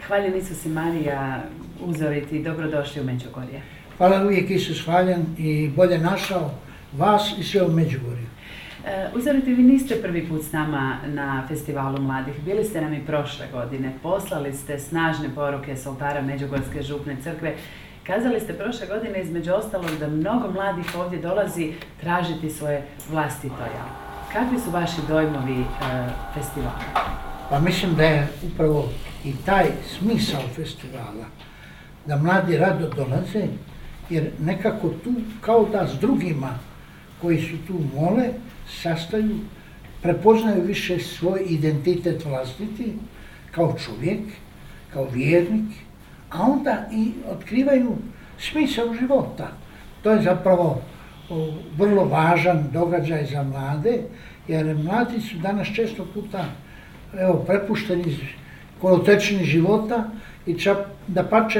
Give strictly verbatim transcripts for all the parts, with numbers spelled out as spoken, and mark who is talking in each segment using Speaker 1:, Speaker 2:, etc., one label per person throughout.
Speaker 1: Hvaljen Isus i Marija, uzoriti, dobrodošli u Međugorje.
Speaker 2: Hvala, uvijek Isus hvaljen i bolje našao vas i sve u Međugorju.
Speaker 1: Uzoriti, vi niste prvi put s nama na Festivalu mladih. Bili ste nam i prošle godine. Poslali ste snažne poruke s oltara Međugorske župne crkve. Kazali ste prošle godine između ostalog da mnogo mladih ovdje dolazi tražiti svoje vlastito ja. Kakvi su vaši dojmovi e, festivala?
Speaker 2: Pa mislim da je upravo i taj smisao festivala, da mladi rado dolaze, jer nekako tu kao da s drugima koji su tu mole, sastaju, prepoznaju više svoj identitet vlastiti, kao čovjek, kao vjernik, a onda i otkrivaju smisao života. To je zapravo o, vrlo važan događaj za mlade, jer mladi su danas često puta evo, prepušteni kolotečini života i čak da pače,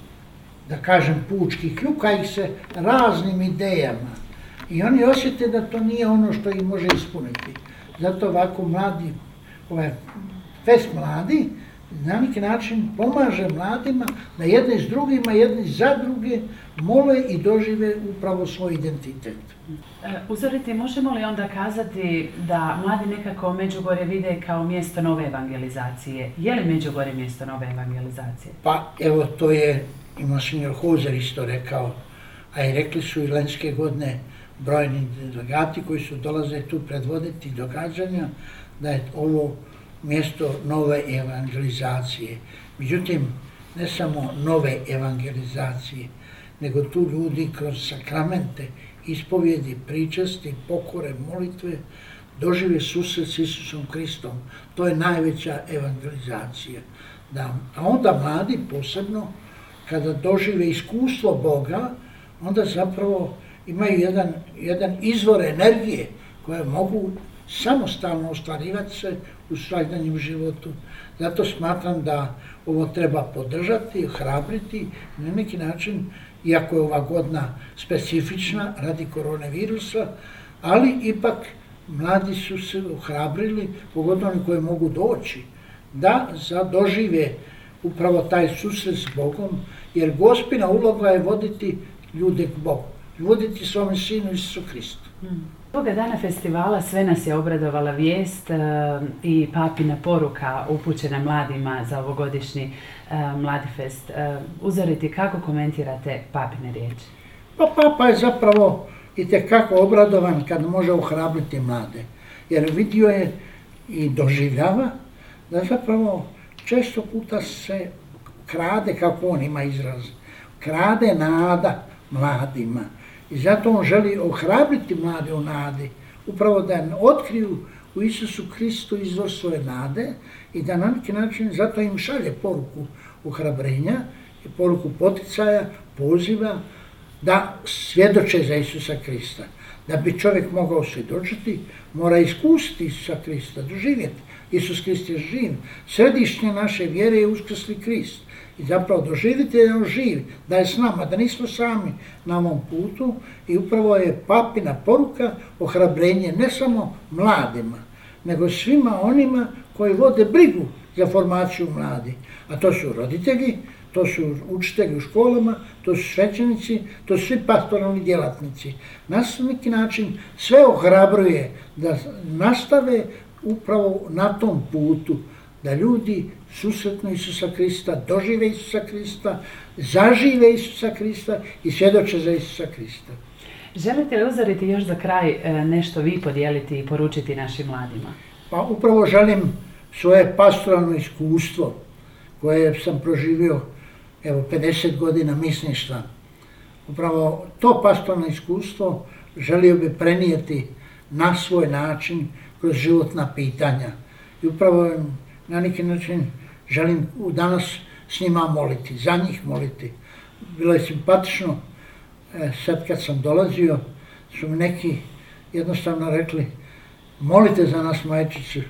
Speaker 2: da kažem pučki, kljuka ih se raznim idejama i oni osjete da to nije ono što ih može ispuniti. Zato ovako mladi, ovaj fest mladi, na neki način pomaže mladima da jedni s drugima, jedni za druge mole i dožive upravo svoj identitet.
Speaker 1: Uzoriti, možemo li onda kazati da mladi nekako Međugorje vide kao mjesto nove evangelizacije? Je li Međugorje mjesto nove evangelizacije?
Speaker 2: Pa evo, to je i monsignor Hozer isto rekao, a i rekli su i lanjske godine brojni delegati koji su dolaze tu predvoditi događanja, da je ovo mjesto nove evangelizacije. Međutim, ne samo nove evangelizacije, nego tu ljudi kroz sakramente, ispovjedi, pričasti, pokore, molitve, dožive susret s Isusom Kristom. To je najveća evangelizacija. Da, a onda mladi posebno, kada dožive iskustvo Boga, onda zapravo imaju jedan, jedan izvor energije koje mogu samostalno ostvarivati se u svakodnevnom životu. Zato smatram da ovo treba podržati, ohrabriti na neki način, iako je ova godina specifična radi koronavirusa, ali ipak mladi su se ohrabrili, pogotovo oni koji mogu doći, da dožive upravo taj susret s Bogom, jer Gospina uloga je voditi ljude k Bogu, voditi svome Sinu Isusu Kristu.
Speaker 1: Hmm. Ovoga dana festivala sve nas je obradovala vijest e, i papina poruka upućena mladima za ovogodišnji e, Mladi fest. E, Uzoriti, kako komentirate papine riječi?
Speaker 2: Pa papa je zapravo itekako obradovan kad može ohrabriti mlade, jer vidio je i doživljava da zapravo često puta se krade, kako on ima izraz, krade nada mladima. I zato on želi ohrabriti mlade u nadi, upravo da otkriju u Isusu Kristu izvor svoje nade i da na neki način zato im šalje poruku ohrabrenja i poruku poticaja, poziva da svjedoče za Isusa Krista. Da bi čovjek mogao svjedočiti, mora iskusiti Isusa Krista, doživjeti. Isus Krist je živ. Središnje naše vjere je uskrsli Krist. I zapravo doživite da je on živ, da je s nama, da nismo sami na ovom putu i upravo je papina poruka ohrabrenje ne samo mladima, nego svima onima koji vode brigu za formaciju mladih. A to su roditelji, to su učitelji u školama, to su svećenici, to su svi pastoralni djelatnici. Nas na neki način sve ohrabruje da nastave upravo na tom putu, da ljudi susretnu Isusa Krista, dožive Isusa Krista, zažive Isusa Krista i svjedoče za Isusa Krista.
Speaker 1: Želite li uzoriti još za kraj nešto vi podijeliti i poručiti našim mladima?
Speaker 2: Pa upravo želim svoje pastoralno iskustvo koje sam proživio evo pedeset godina misništva. Upravo to pastoralno iskustvo želio bi prenijeti na svoj način kroz životna pitanja. I upravo na neki način želim danas s njima moliti, za njih moliti. Bilo je simpatično, e, sad kad sam dolazio, su mi neki jednostavno rekli, molite za nas, majčicu.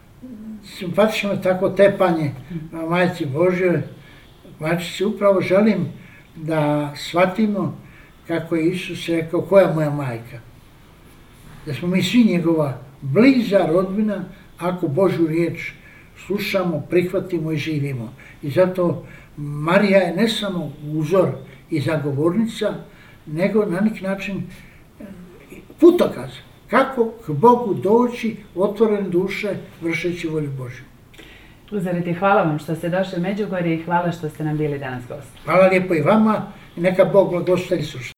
Speaker 2: Simpatično je tako tepanje na Majci Božjoj. Majčici, upravo želim da shvatimo kako je Isus rekao, koja je moja majka. Da smo mi svi njegova bliza rodbina, ako Božju riječ slušamo, prihvatimo i živimo. I zato Marija je ne samo uzor i zagovornica, nego na neki način putokaz kako k Bogu doći otvorene duše vršeći volju Božju.
Speaker 1: Kluzariti, hvala vam što ste došli u Međugorje i hvala što ste nam bili danas gosti.
Speaker 2: Hvala lijepo i vama i neka Bog blagoslovi slušatelje.